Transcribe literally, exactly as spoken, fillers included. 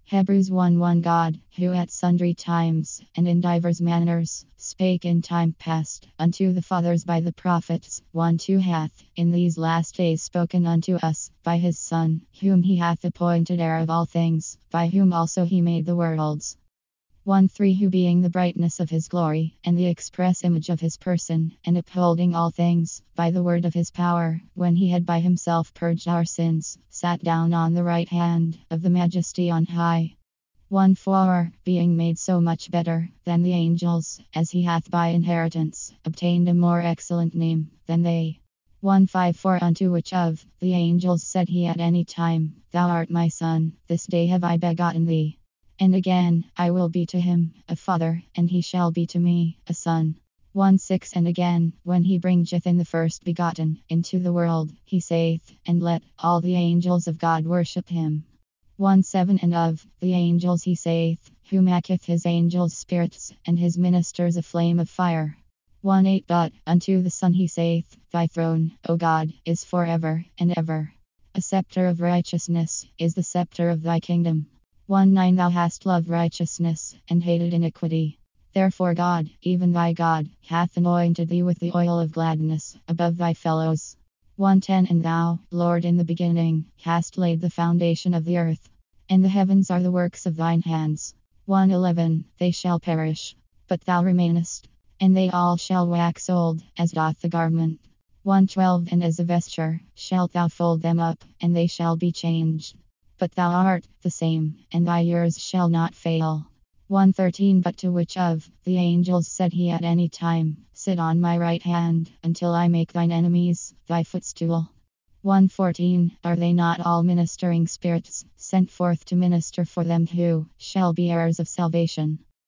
Hebrews one one God, who at sundry times, and in divers manners, spake in time past unto the fathers by the prophets, one two hath in these last days spoken unto us by his Son, whom he hath appointed heir of all things, by whom also he made the worlds. one three Who being the brightness of his glory, and the express image of his person, and upholding all things by the word of his power, when he had by himself purged our sins, sat down on the right hand of the Majesty on high. one four Being made so much better than the angels, as he hath by inheritance obtained a more excellent name than they. one five For unto which of the angels said he at any time, Thou art my Son, this day have I begotten thee. And again, I will be to him a father, and he shall be to me a son. one six And again, when he bringeth in the first begotten into the world, he saith, And let all the angels of God worship him. one seven And of the angels he saith, Who maketh his angels spirits, and his ministers a flame of fire. one eight But unto the Son he saith, Thy throne, O God, is for ever and ever. A scepter of righteousness is the scepter of thy kingdom. one nine Thou hast loved righteousness, and hated iniquity. Therefore God, even thy God, hath anointed thee with the oil of gladness above thy fellows. one ten And thou, Lord, in the beginning, hast laid the foundation of the earth, and the heavens are the works of thine hands. one eleven They shall perish, but thou remainest, and they all shall wax old, as doth the garment. one twelve And as a vesture shalt thou fold them up, and they shall be changed. But thou art the same, and thy years shall not fail. one thirteen But to which of the angels said he at any time, Sit on my right hand, until I make thine enemies thy footstool? one fourteen Are they not all ministering spirits, sent forth to minister for them who shall be heirs of salvation?